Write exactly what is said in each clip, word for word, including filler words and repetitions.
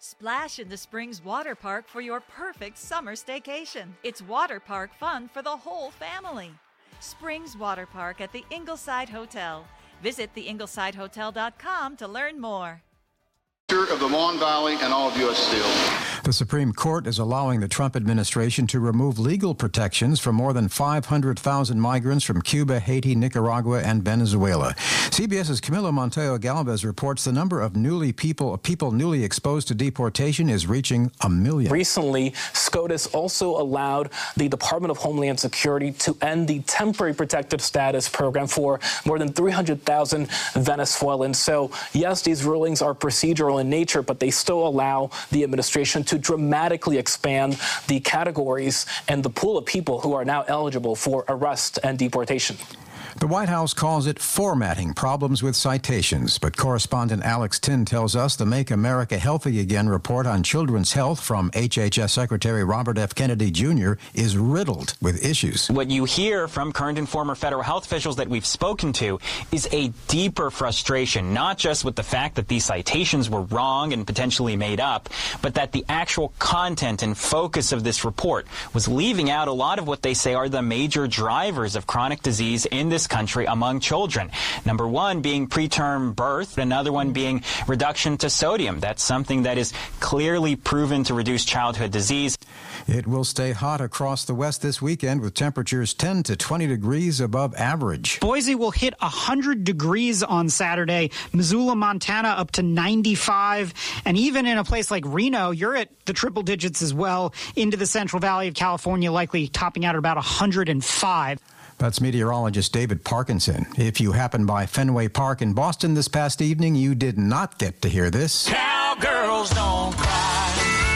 Splash in the Springs Water Park for your perfect summer staycation. It's water park fun for the whole family. Springs Water Park at the Ingleside Hotel. Visit the ingleside hotel dot com to learn more. Of the Mon Valley and all of U S Steel. The Supreme Court is allowing the Trump administration to remove legal protections for more than five hundred thousand migrants from Cuba, Haiti, Nicaragua, and Venezuela. CBS's Camilo Montoyo Galvez reports the number of newly people people newly exposed to deportation is reaching a million. Recently, SCOTUS also allowed the Department of Homeland Security to end the temporary protective status program for more than three hundred thousand Venezuelans. So, yes, these rulings are procedural in nature, but they still allow the administration to dramatically expand the categories and the pool of people who are now eligible for arrest and deportation. The White House calls it formatting problems with citations, but correspondent Alex Tin tells us the Make America Healthy Again report on children's health from H H S Secretary Robert F. Kennedy Junior is riddled with issues. What you hear from current and former federal health officials that we've spoken to is a deeper frustration, not just with the fact that these citations were wrong and potentially made up, but that the actual content and focus of this report was leaving out a lot of what they say are the major drivers of chronic disease in this country among children. Number one being preterm birth, another one being reduction to sodium. That's something that is clearly proven to reduce childhood disease. It will stay hot across the West this weekend with temperatures ten to twenty degrees above average. Boise will hit one hundred degrees on Saturday. Missoula, Montana up to ninety-five. And even in a place like Reno, you're at the triple digits as well. Into the Central Valley of California, likely topping out at about one hundred five. That's meteorologist David Parkinson. If you happened by Fenway Park in Boston this past evening, you did not get to hear this. Cowgirls don't cry.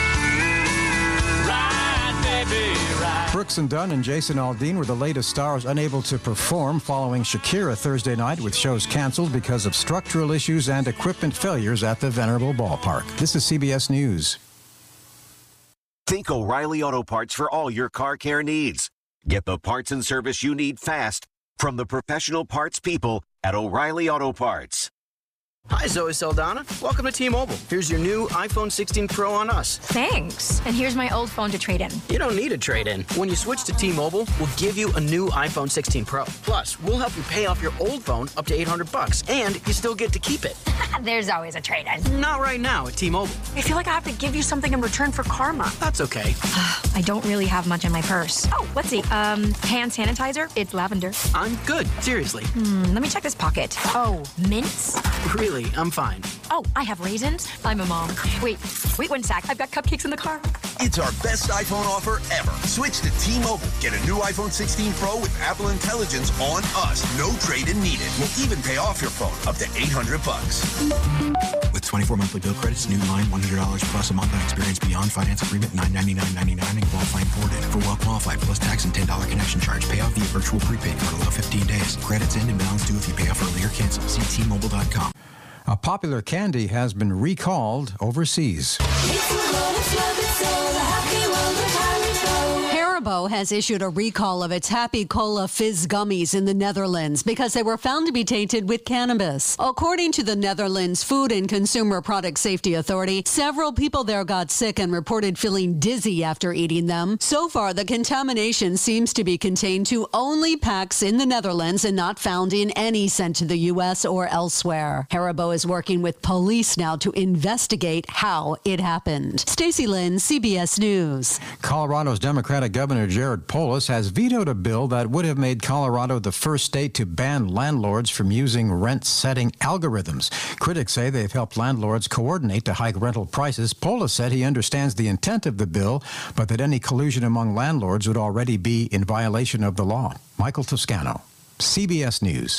Ride, baby, ride. Brooks and Dunn and Jason Aldean were the latest stars unable to perform following Shakira Thursday night, with shows canceled because of structural issues and equipment failures at the Venerable Ballpark. This is C B S News. Think O'Reilly Auto Parts for all your car care needs. Get the parts and service you need fast from the professional parts people at O'Reilly Auto Parts. Hi, Zoe Saldana. Welcome to T-Mobile. Here's your new iPhone sixteen Pro on us. Thanks. And here's my old phone to trade in. You don't need a trade-in. When you switch to T-Mobile, we'll give you a new iPhone sixteen Pro. Plus, we'll help you pay off your old phone up to eight hundred bucks, and you still get to keep it. There's always a trade-in. Not right now at T-Mobile. I feel like I have to give you something in return for karma. That's okay. I don't really have much in my purse. Oh, let's see. Um, hand sanitizer. It's lavender. I'm good. Seriously. Hmm, let me check this pocket. Oh, mints? Really, I'm fine. Oh, I have raisins. I'm a mom. Wait, wait one sec. I've got cupcakes in the car. It's our best iPhone offer ever. Switch to T-Mobile. Get a new iPhone sixteen Pro with Apple Intelligence on us. No trade-in needed. We'll even pay off your phone up to eight hundred bucks. With twenty-four monthly bill credits, new line one hundred dollars plus a month on experience beyond finance agreement nine ninety-nine ninety-nine and qualifying forwarded. For well qualified plus tax and ten dollars connection charge. Pay off via virtual prepaid card. Allow fifteen days. Credits end and balance due if you pay off early or cancel. See T Mobile dot com. A popular candy has been recalled overseas. Haribo has issued a recall of its Happy Cola Fizz gummies in the Netherlands because they were found to be tainted with cannabis. According to the Netherlands Food and Consumer Product Safety Authority, several people there got sick and reported feeling dizzy after eating them. So far, the contamination seems to be contained to only packs in the Netherlands and not found in any sent to the U S or elsewhere. Haribo is working with police now to investigate how it happened. Stacey Lynn, C B S News. Colorado's Democratic Governor Jared Polis has vetoed a bill that would have made Colorado the first state to ban landlords from using rent-setting algorithms. Critics say they've helped landlords coordinate to hike rental prices. Polis said he understands the intent of the bill, but that any collusion among landlords would already be in violation of the law. Michael Toscano, C B S News.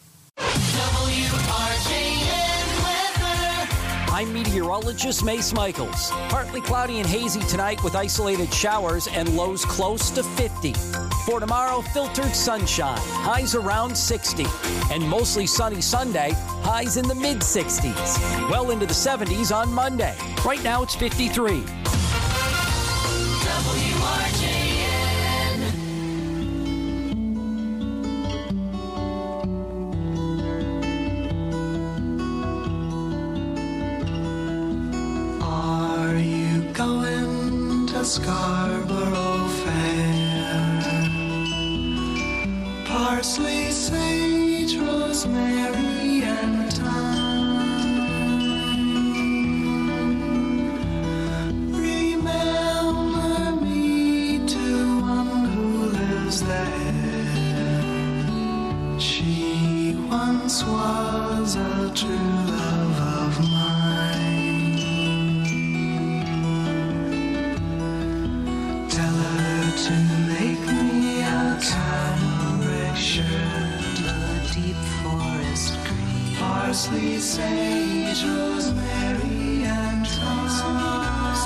I'm meteorologist Mace Michaels. Partly cloudy and hazy tonight with isolated showers and lows close to fifty. For tomorrow, filtered sunshine, highs around sixty. And mostly sunny Sunday, highs in the mid sixties. Well into the seventies on Monday. Right now it's fifty-three. W R J N. Scarborough Fair. Parsley, sage, rosemary, and thyme. Remember me to one who lives there. She once was a true love of mine. To make me a cambric shirt, a deep forest green, parsley, sage, rosemary, and thyme,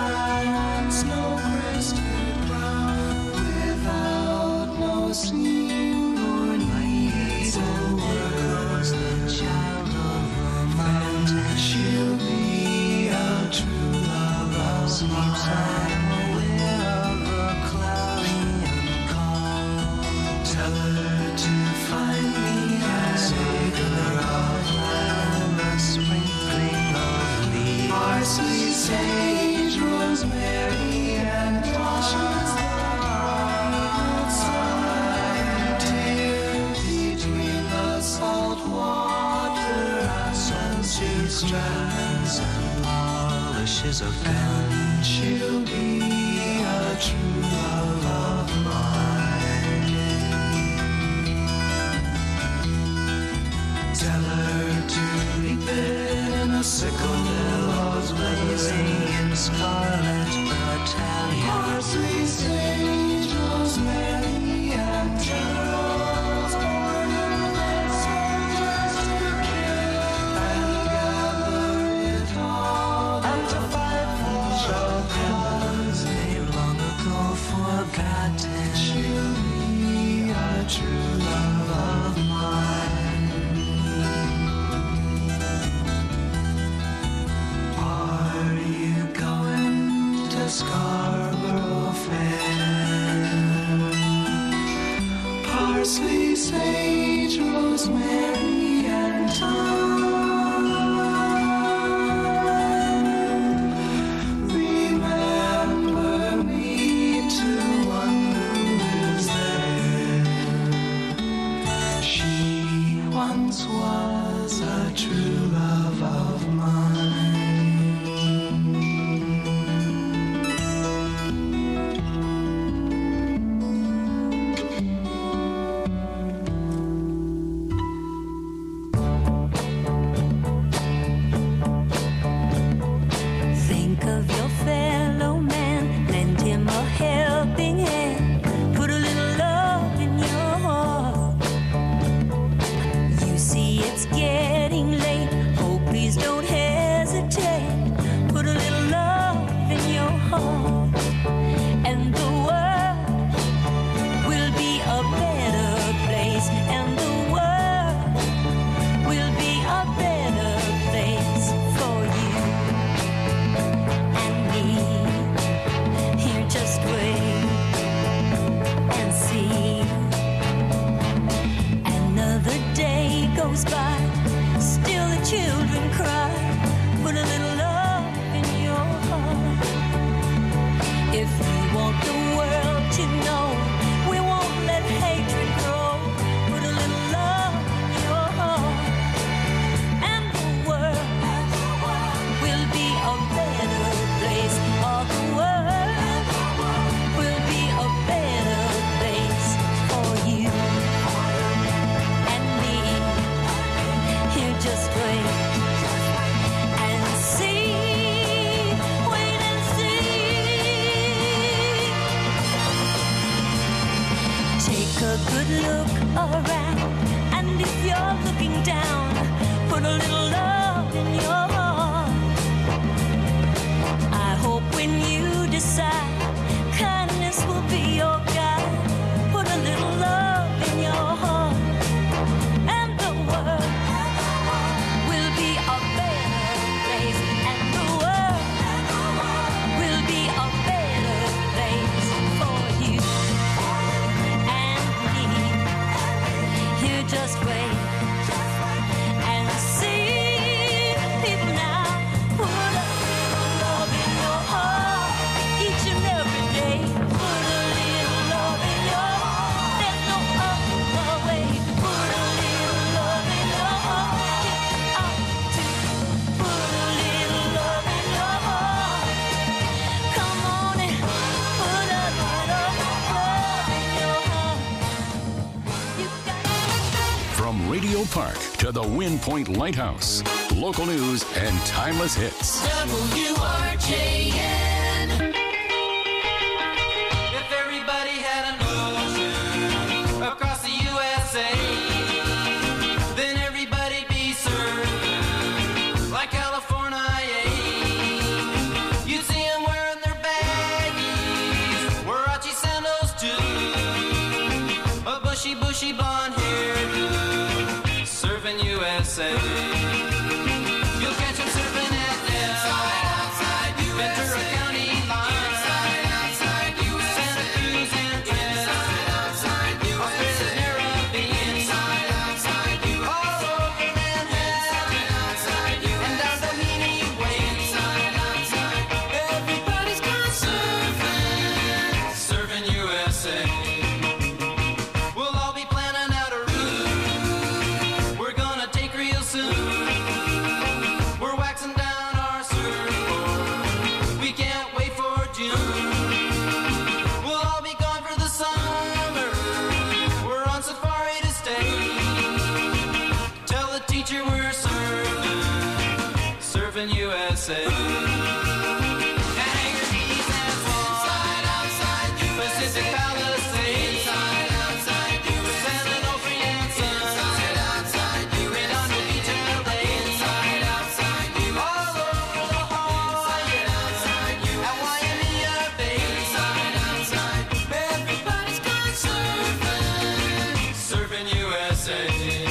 snow-crested brown, without no seam nor need. The world's the child of a mountain. She'll be a true love of mine. Tell her to find me a acre of land, a sprinkling of leaves, parsley, sage, rosemary, and thyme. Between the salt water and she strands and polishes a pen, she'll be a true love of mine. Tell her to reap it in a sickle, billows blazing in scarlet battalion. Parsley, sage, rosemary, and geraniums, born in the soldiers to kill, and gather it all and to fight for the cause they've long ago forgotten. She'll be a true love of mine. Scarborough Fair. Parsley, sage, rosemary, and thyme. Remember me to one who lives there. She once was a true love of mine. Just wait and see. Park to the Wind Point Lighthouse. Local news and timeless hits. W R J N. If everybody had an ocean across the U S A, then everybody'd be served like California. You'd see them wearing their baggies, Warachi sandals too, a bushy, bushy blonde hairdo, serving U S A. You'll catch them serving at Nell, Ventura County line, Santa Cruz and Fresno, Australia's Caribbean, all over Manhattan, and down Doheny Way. Everybody's gone surfing, serving U S A. We'll all be planning out a route we're gonna take real soon. We're waxing down our surfboard, we can't wait for June. We'll all be gone for the summer, we're on safari to stay. Tell the teacher we're surfing, surfing U S A. Pacific Palisades, San Onofre and Sun, Redondo Beach, L A, all over La Jolla, at Waimea Bay. Everybody's gone surfing, surfing U S A.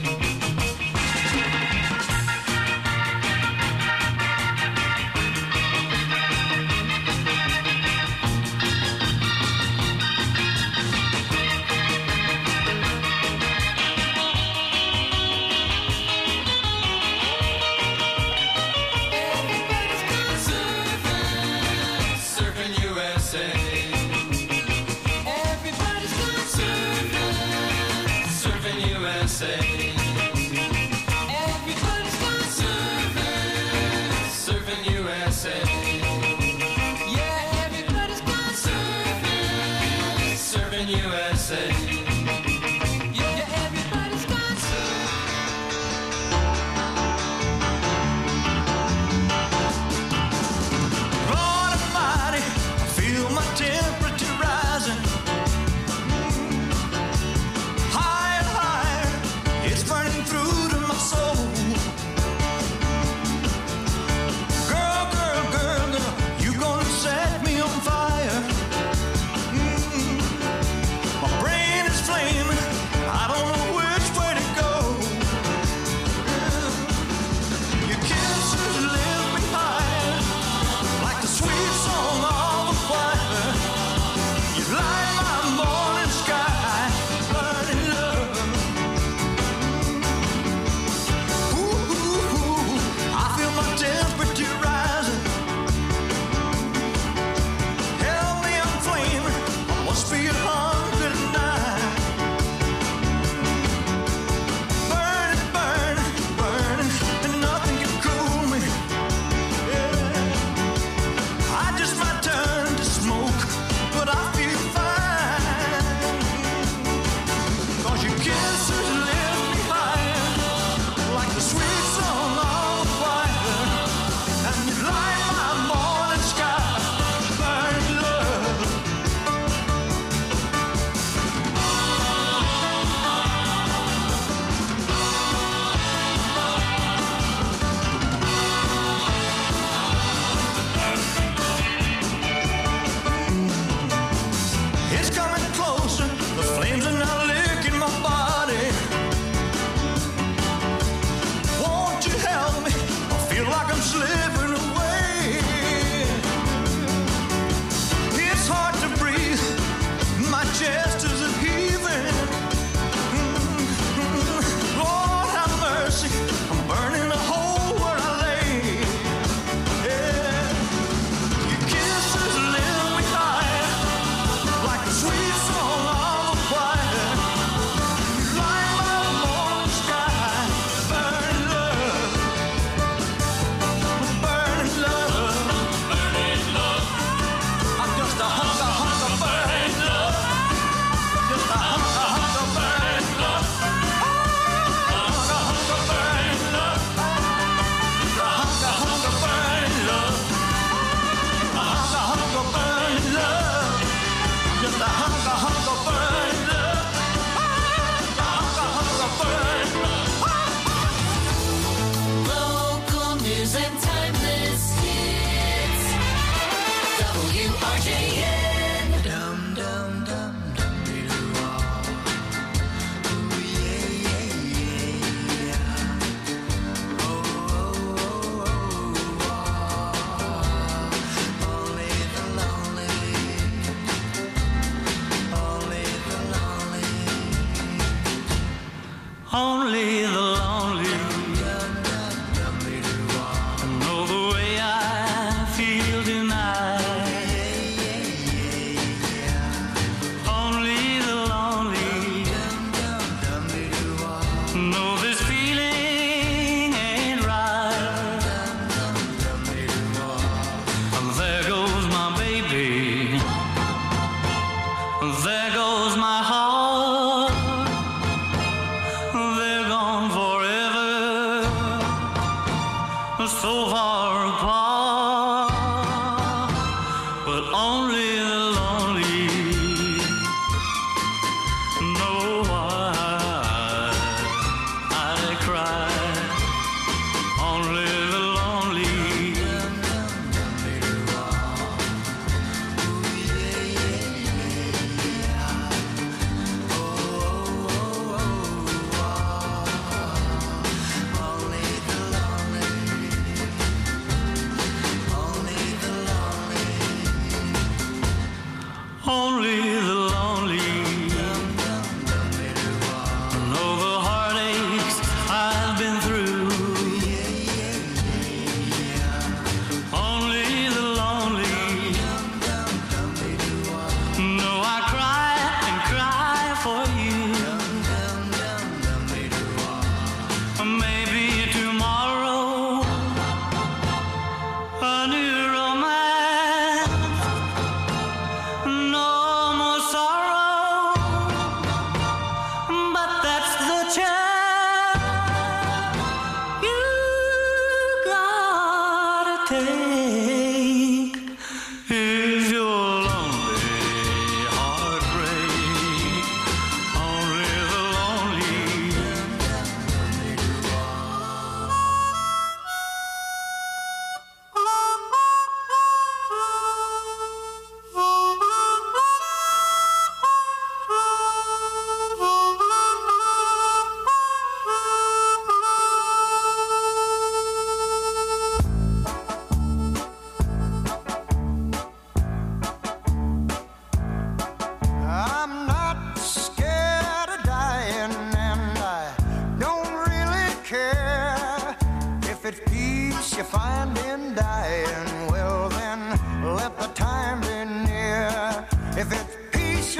Surfing U S A. Everybody's gone surfing, surfing U S A. Everybody's gone surfing, surfing U S A. Yeah, everybody's gone surfing, surfing U S A. Yeah, everybody's gone Lord Almighty, I feel my temperature rising. Higher and higher, it's burning through to my soul. Girl, girl, girl, girl,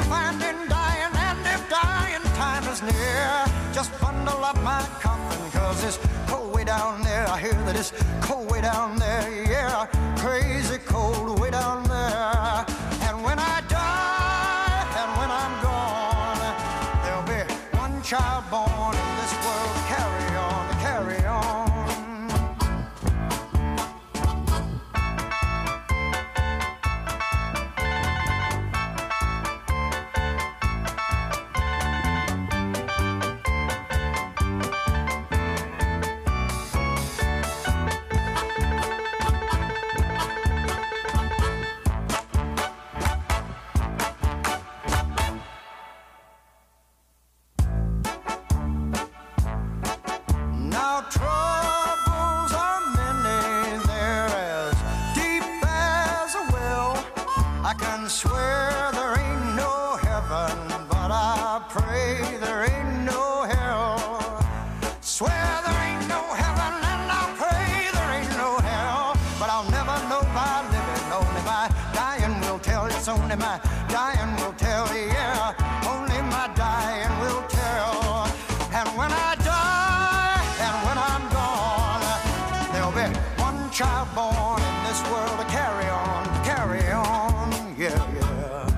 finding dying, and if dying time is near, just bundle up my coffin, cause it's cold way down there. I hear that it's cold way down there, yeah, crazy cold way down there. And when I die, and when I'm gone, there'll be one child born in this world to carry on, to carry on. Now troubles are many, they're as deep as a well. I can swear there ain't no heaven, but I pray there ain't no hell. Swear there ain't no heaven, and I pray there ain't no hell. But I'll never know by living, only my dying will tell. It's only my dying will tell, yeah, only my dying will tell. And when I die, and when I'm gone, there'll be one child born in this world to carry on, to carry on, yeah, yeah.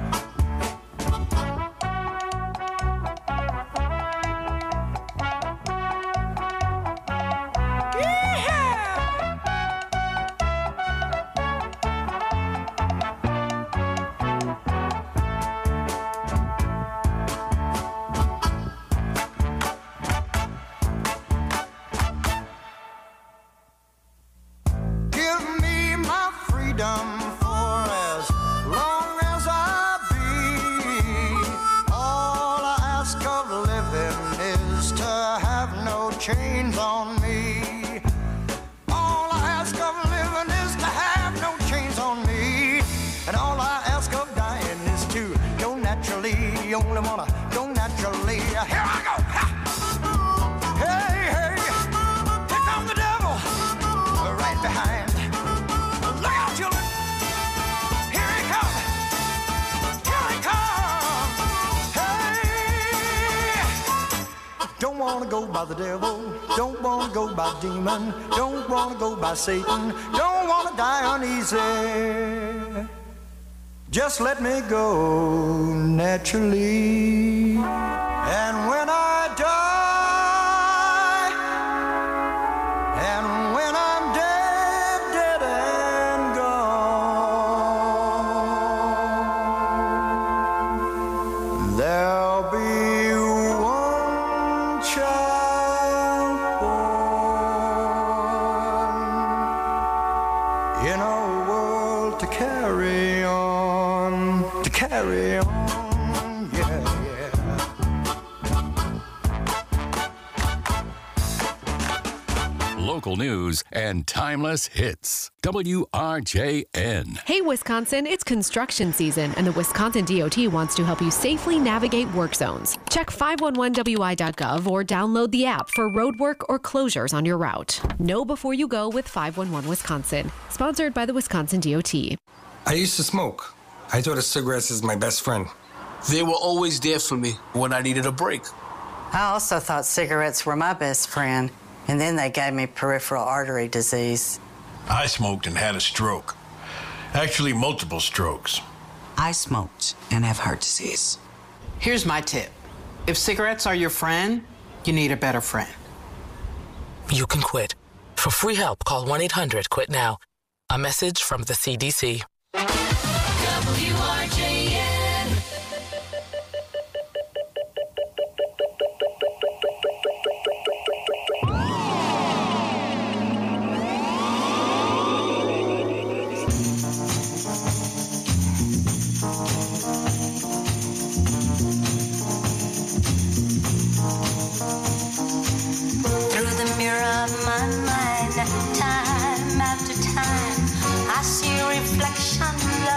Give me my freedom for as long as I be. All I ask of living is to have no chains on me. All I ask of living is to have no chains on me. And all I ask of dying is to go naturally. You only wanna go naturally. Here I go! Ha! Hey, hey! Here comes the devil! Right behind. Look out, children! Here he comes! Here he comes! Hey! Don't wanna go by the devil. Don't wanna go by demon. Don't wanna go by Satan. Don't wanna die uneasy. Just let me go naturally. And when I die, and when I'm dead, dead and gone, there'll be one child born in a world to carry on, to carry on, yeah, yeah. Local news and timeless hits. W R J N. Hey, Wisconsin, it's construction season, and the Wisconsin D O T wants to help you safely navigate work zones. Check five one one W I dot gov or download the app for road work or closures on your route. Know before you go with five one one Wisconsin. Sponsored by the Wisconsin D O T. I used to smoke. I thought of cigarettes as my best friend. They were always there for me when I needed a break. I also thought cigarettes were my best friend, and then they gave me peripheral artery disease. I smoked and had a stroke. Actually, multiple strokes. I smoked and have heart disease. Here's my tip. If cigarettes are your friend, you need a better friend. You can quit. For free help, call one eight hundred quit now. A message from the C D C. W R J N. Through the mirror of my mind, time after time, I see a reflection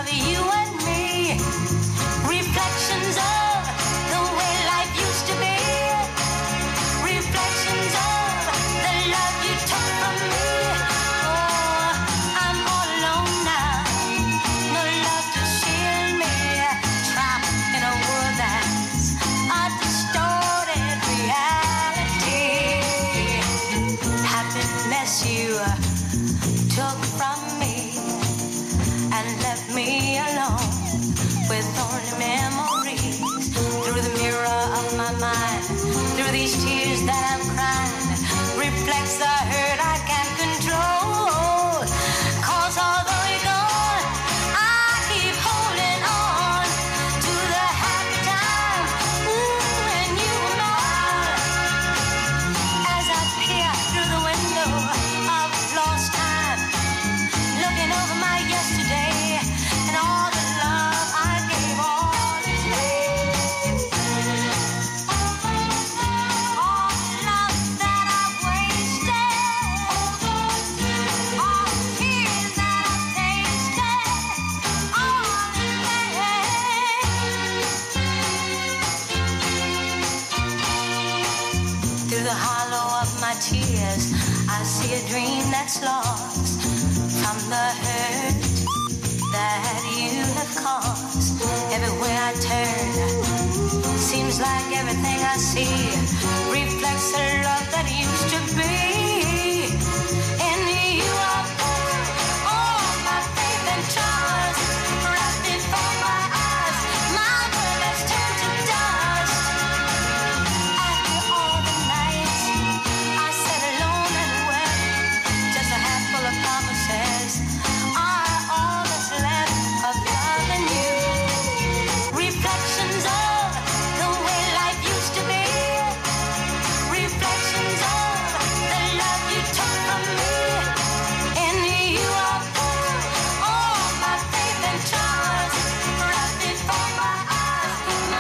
that's lost from the hurt that you have caused. Everywhere I turn, seems like everything I see reflects the love that used to be. In you I put all my faith and trust, right before my eyes, my world has turned to dust. After all the nights I sat alone and wept, just a handful of promises are all that's left of loving you. Reflections of the way life used to be. Reflections of the love you took from me. In you I put all my faith and trust, right before my eyes.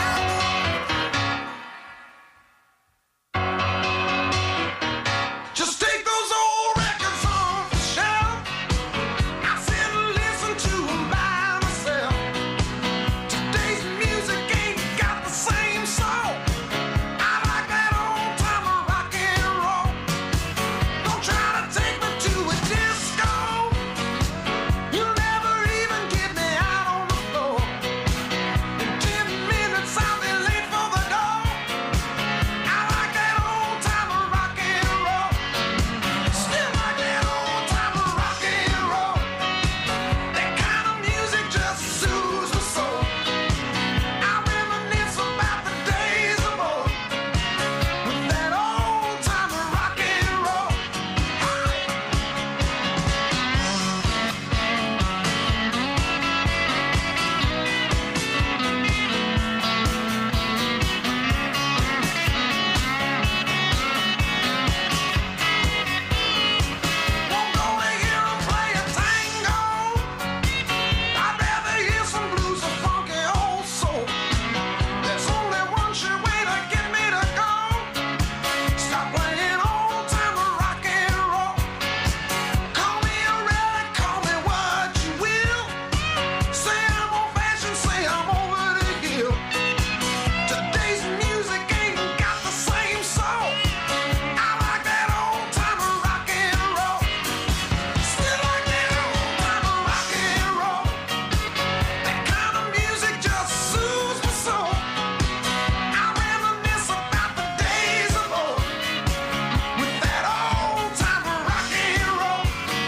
Just take those old records off the shelf. I sit and listen to them by myself. Today's music ain't got the same soul. I like that old time of rock and roll. Don't try to take me to a disco. You'll never even get me out on the floor. In ten minutes I'll be late for the door. I like that old time of rock and roll. Still like that old time of rock and roll. That kind of music just soothes my soul. I reminisce about the days of old with that old time of rock and roll. Won't go to hear 'em play a tango. I'd rather hear some blues or funky old soul. There's only one sure way to get me to go. Stop playing old time of rock and roll. Call me a relic, call me what you will. Say I'm old fashioned, say I'm over the hill. Today's music ain't got the same soul. I like that old time of rock and roll. Still like that old time of rock and roll. That kind of music just soothes my soul. I reminisce about the days of old with that old time of rock and roll.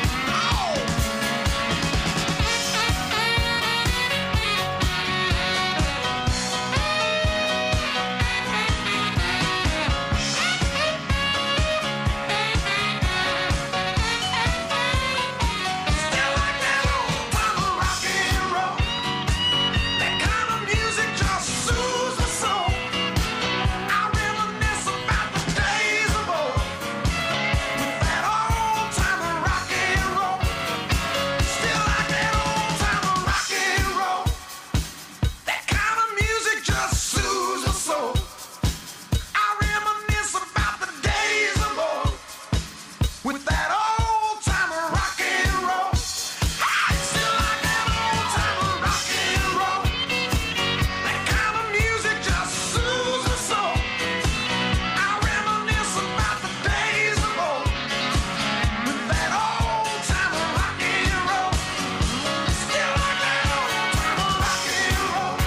Still like that old time of rock and roll. That kind of music just soothes my soul. I reminisce about the days of old with that old time of rock and roll. Still like that old time of rock and roll. That kind of music just soothes my soul. I reminisce about the days of old with that old time of rock and roll. I still like that old time of rock and roll. That kind of music just soothes my soul. I reminisce about the days of old with that old time of rock and roll. Still like that old time of rock and roll.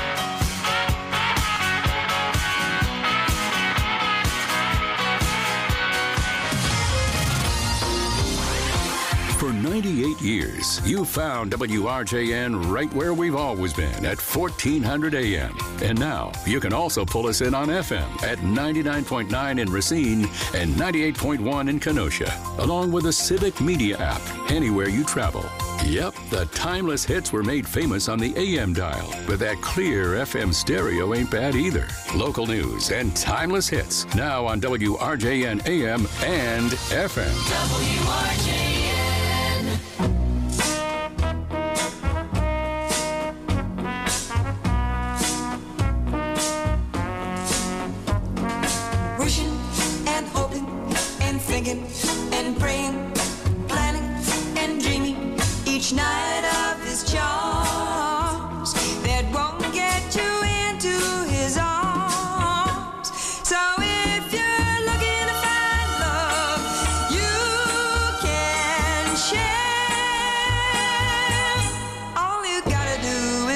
For ninety-eight years, you found W R J N right where we've always been at fourteen hundred A M. And now you can also pull us in on F M at ninety-nine point nine in Racine and ninety-eight point one in Kenosha, along with the Civic Media app anywhere you travel. Yep, the timeless hits were made famous on the A M dial, but that clear F M stereo ain't bad either. Local news and timeless hits now on W R J N A M and F M. W R J N. Wishing and hoping and thinking and praying, planning and dreaming each night of his charms that won't get you into his arms. So if you're looking to find love, you can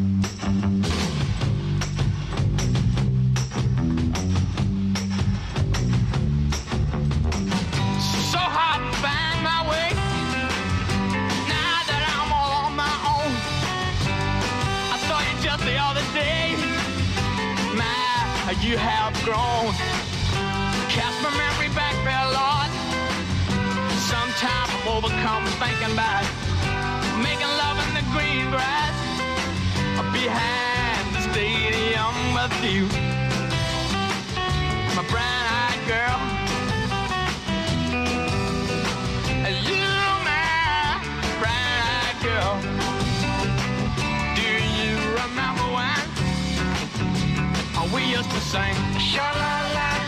So hard to find my way. Now that I'm all on my own. I saw you just the other day. My, you have grown. Cast my memory back there, Lord. Sometimes I'm overcome thinking about making love in the green grass behind the stadium with you, my brown-eyed girl. You, my brown-eyed girl. Do you remember when we used to sing? Sha-la-la.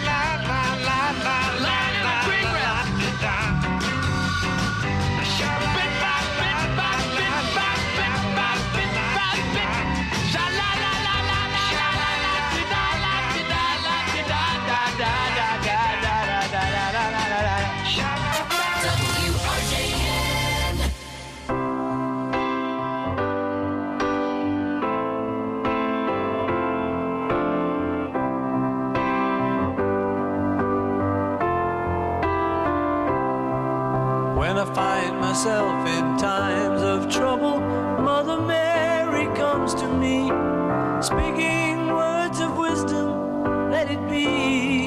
when I find myself in times of trouble, Mother Mary comes to me, speaking words of wisdom, let it be.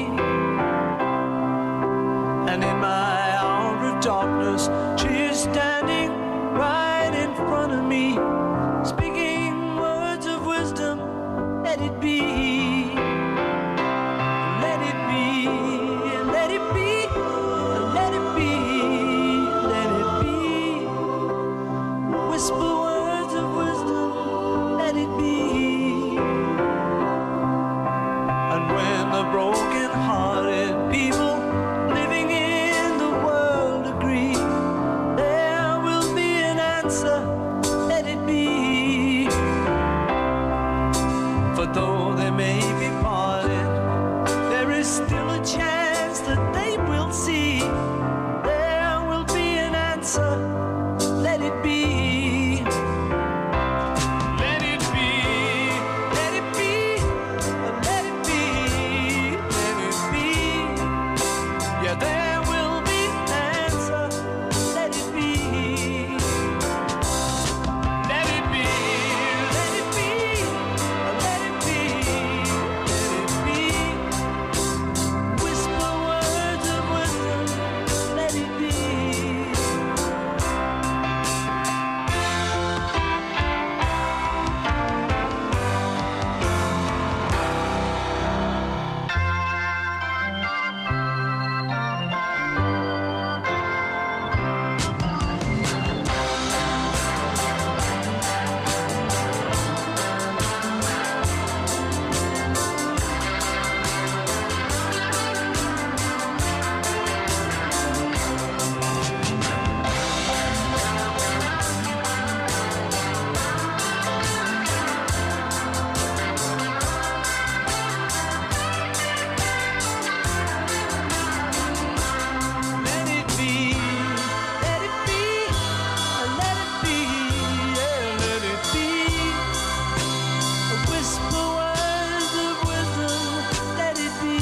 And in my hour of darkness, she is standing right in front of me, speaking words of wisdom, let it be. Let it be, let it be, let it be, let it be. Whisper words of wisdom, let it be. And when the broken-hearted people living in the world agree, there will be an answer, let it be. For though they may be parted, there is still a chance that they will see. There will be an answer, let it be. Let it be, let it be, let it be, let it be. Yeah, there will be an answer, let it be. Let it be, let it be, let it be, let it be. Whisper words of wisdom, let it be. Let it be, let it be, let it be, yeah, let it be. Whisper words of wisdom, let it be.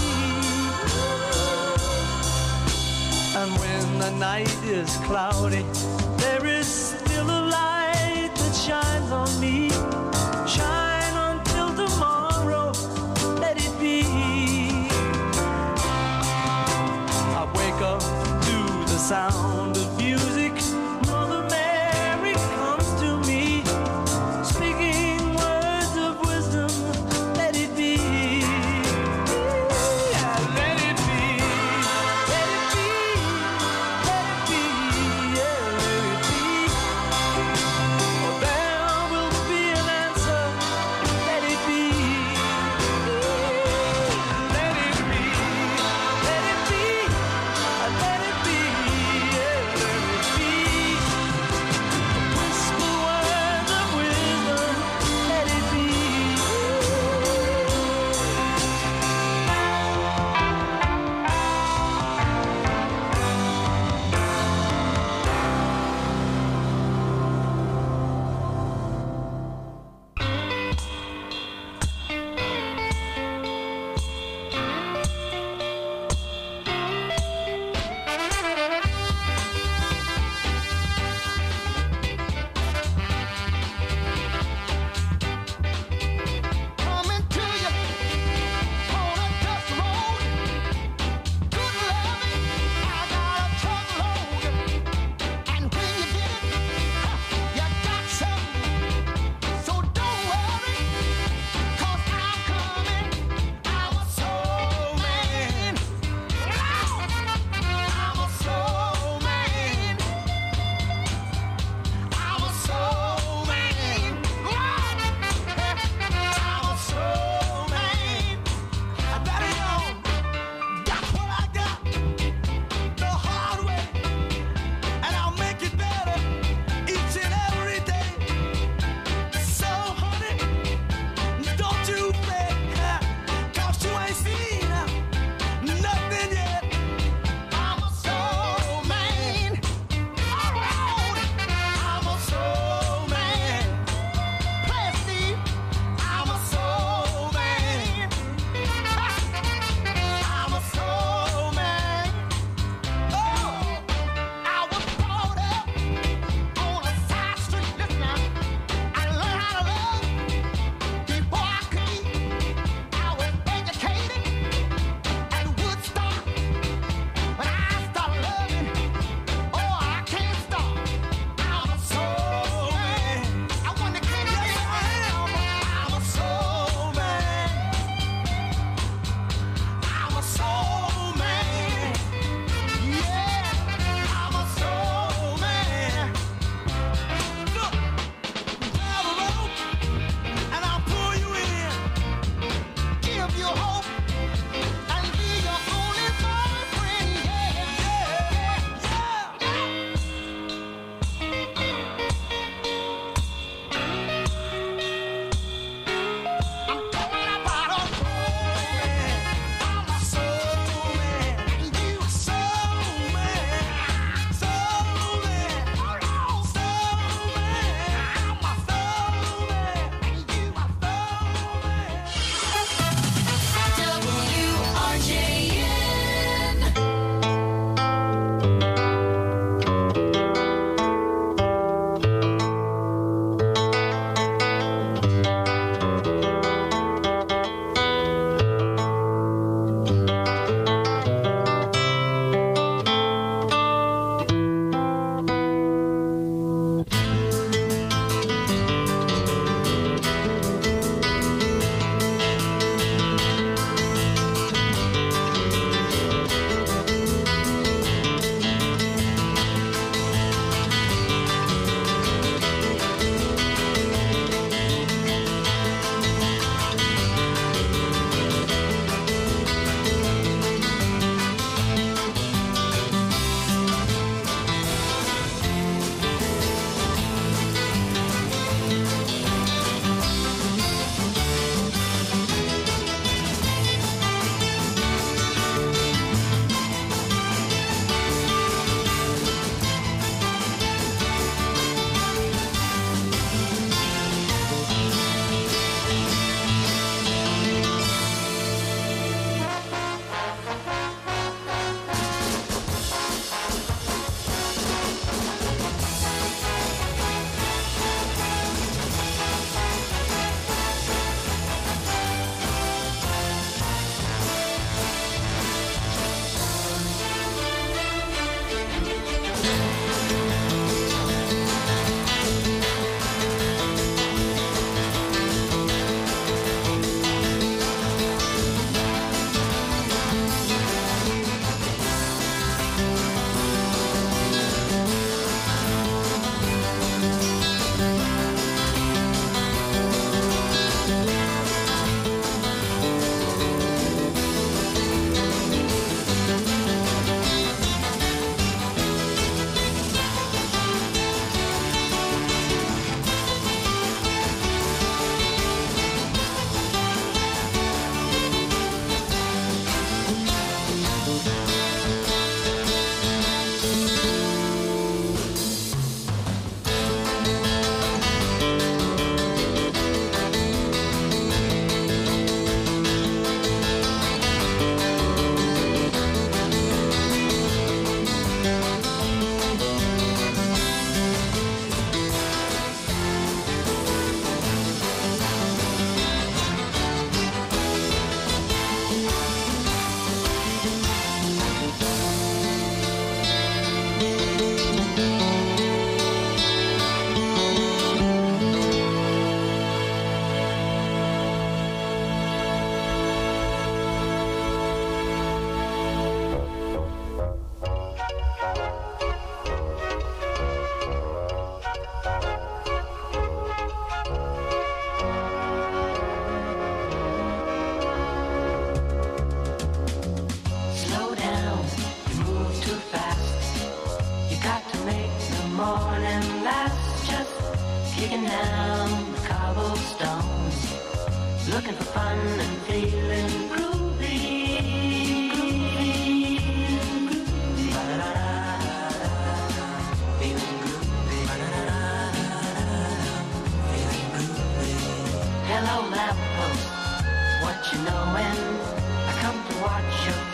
And when the night is cloudy, there is still a light that shines on me. Shine until tomorrow, let it be. I wake up to the sound of music. Mother Mary comes to me, speaking words of wisdom, let it be. Yeah, let it be, let it be, let it be, yeah, let it be. For there will be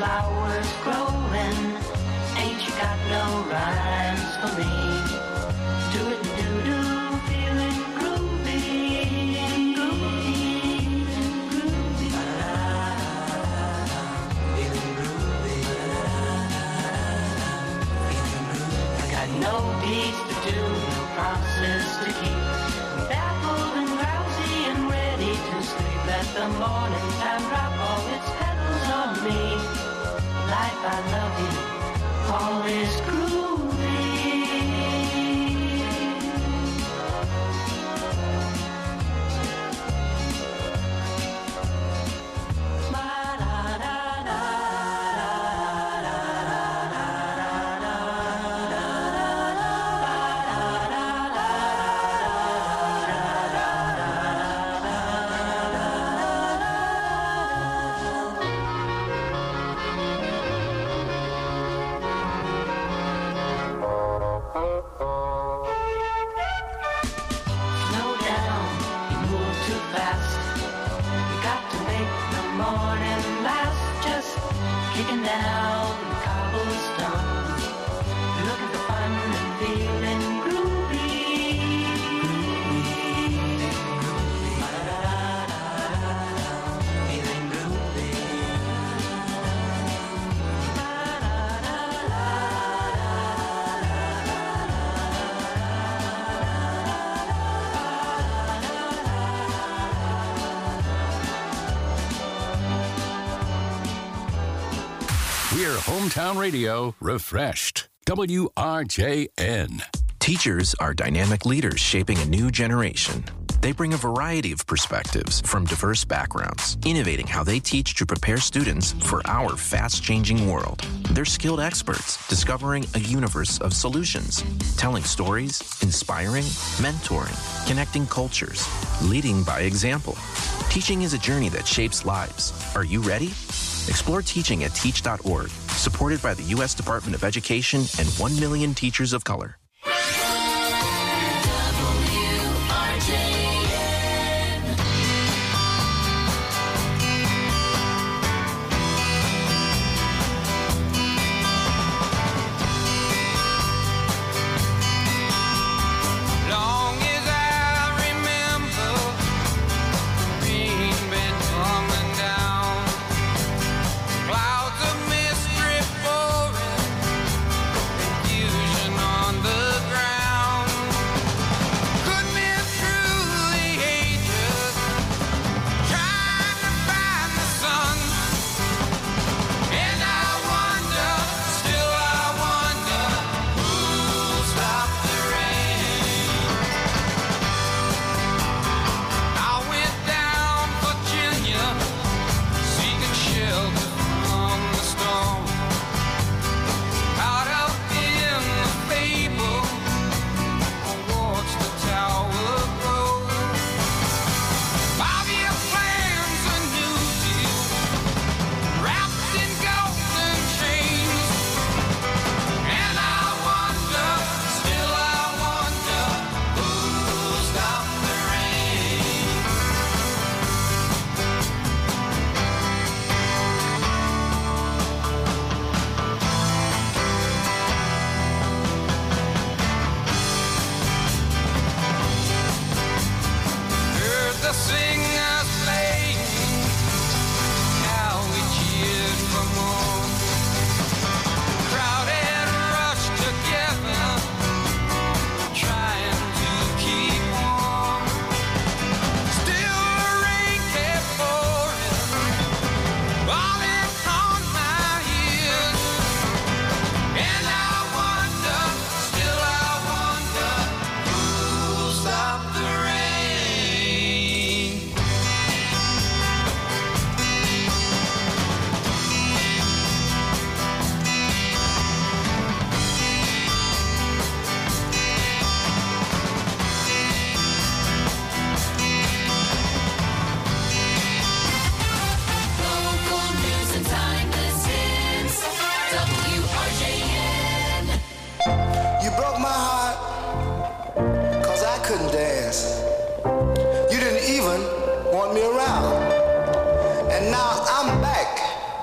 flowers growing. Ain't you got no rhymes for me? Do it do do, feeling groovy, groovy, groovy, feeling groovy, feeling groovy. I got no deeds to do, no promises to keep. I'm baffled and drowsy and ready to sleep. Let the morning time drop all its petals on me. Life, I love you. All is groovy. Kicking down cobblestones, looking for fun and feeling groovy. Feeling groovy. We're Hometown Radio refreshed. W R J N. Teachers are dynamic leaders shaping a new generation. They bring a variety of perspectives from diverse backgrounds, innovating how they teach to prepare students for our fast-changing world. They're skilled experts discovering a universe of solutions, telling stories, inspiring, mentoring, connecting cultures, leading by example. Teaching is a journey that shapes lives. Are you ready? Explore teaching at teach dot org, supported by the U S Department of Education and one million teachers of color. On the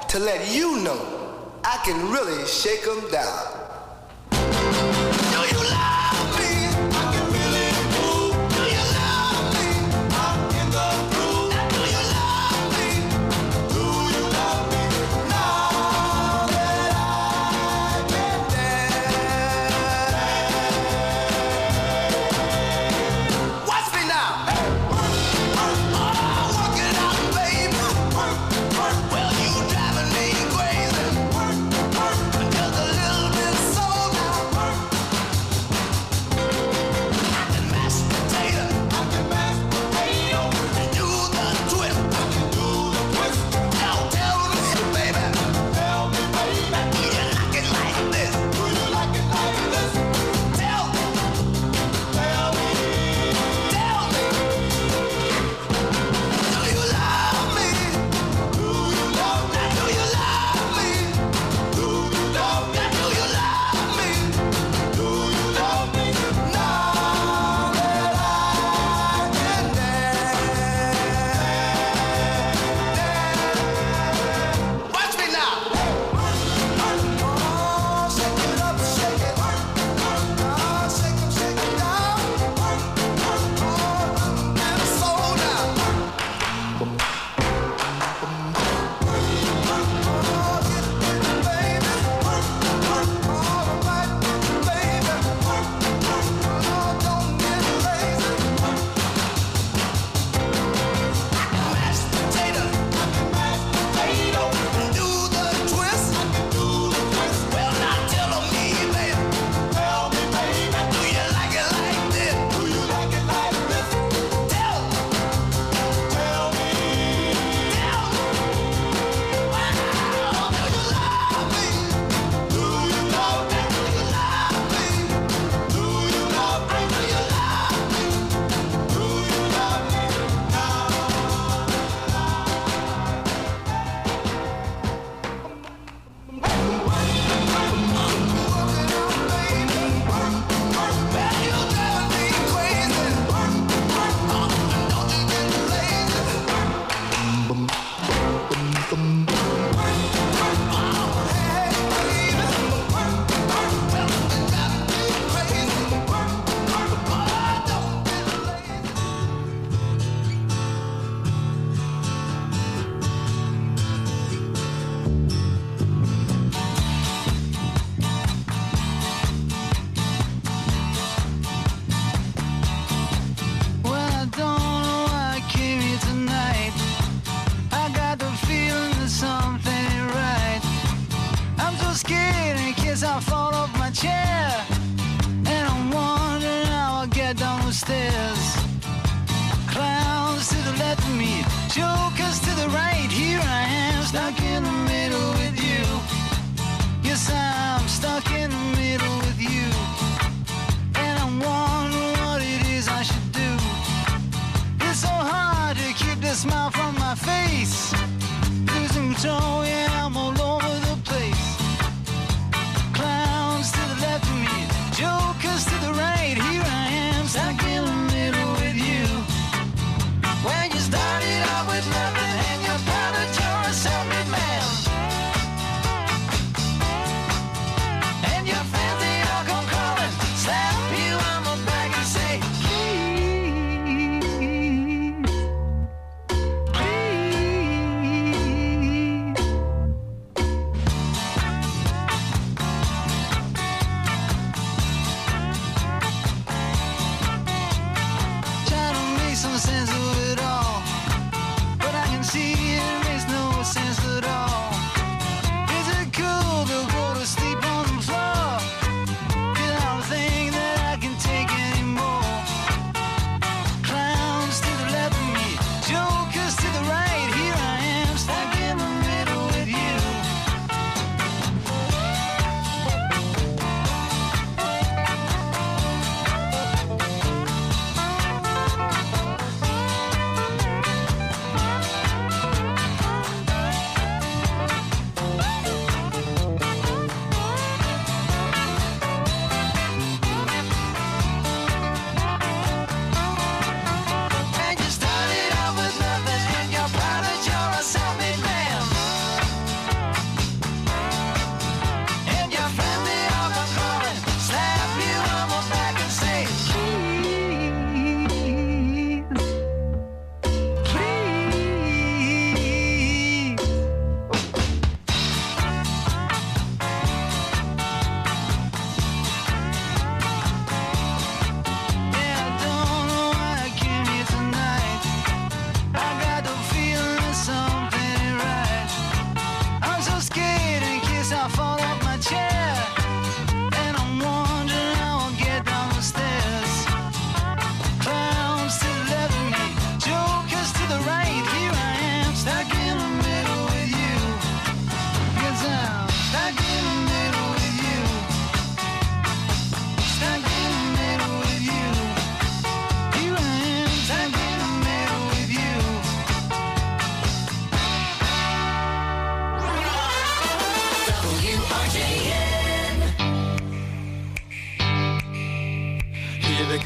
to let you know I can really shake them down. Do you love me? I can really move. Do you love me? I'm in the groove. Do you love me? Do you love me? Now that I can dance. Watch me now. Work, work, oh, work it out, baby. Work, work. Well, you driving me crazy. Work, work. Just a little bit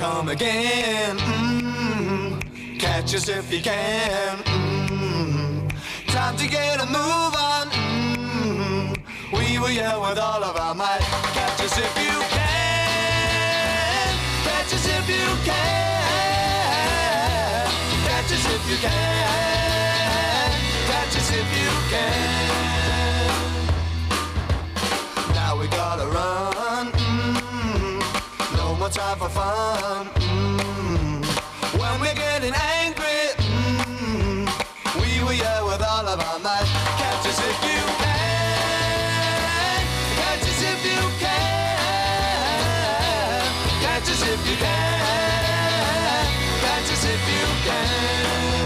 come again. Mm-hmm. Catch us if you can. Mm-hmm. Time to get a move on. Mm-hmm. We will yell with all of our might. Catch us if you can. Catch us if you can. Catch us if you can. Catch us if you can. Now we gotta run. Mm-hmm. No more time for fun. Mm-hmm. When we're getting angry, mm-hmm. we will yell with all of our might. Catch us if you can. Catch us if you can. Catch us if you can. Catch us if you can.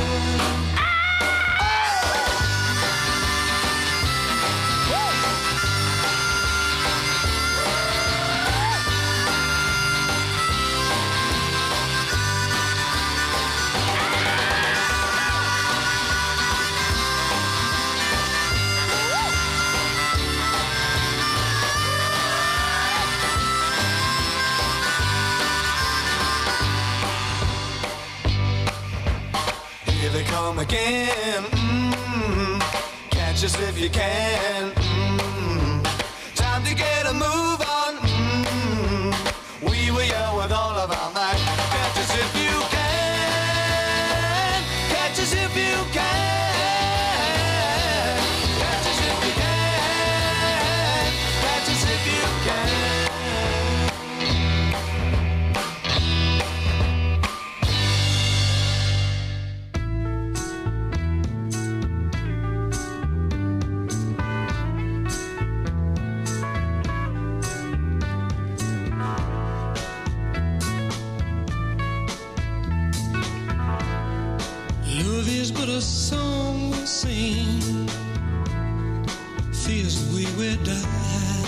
Come again. Mm-hmm. Catch us if you can. Mm-hmm. Time to get a move on. Mm-hmm. We will yell with all of our might. Catch us if you can. Catch us if you can. Catch us if you can. Catch us if you can. Love is but a song we sing, feels the way we die.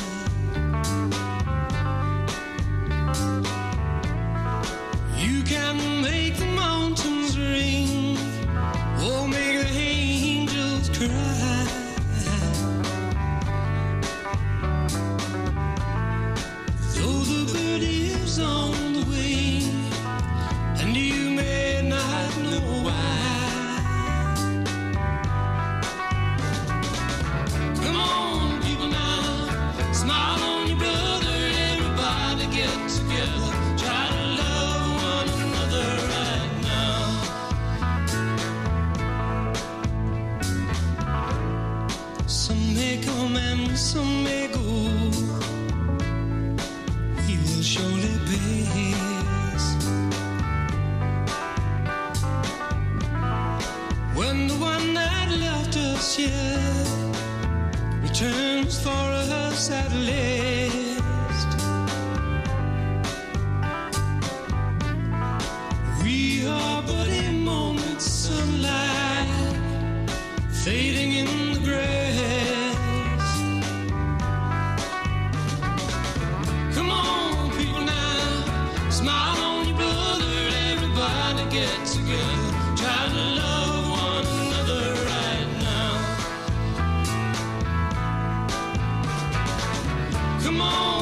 You can make the mountains ring, or make the angels cry. Though the bird is on the wing, and you may not know why. Come on, people now, smile on your brother. Everybody get together, try to love one another right now. Some may come and some may go, we will surely pass. When the one that left us here returns for us at last, we are but a moment's sunlight fading in the grass. Come on, people now, smile on your brother. Everybody get together, try to love one another right now. Come on.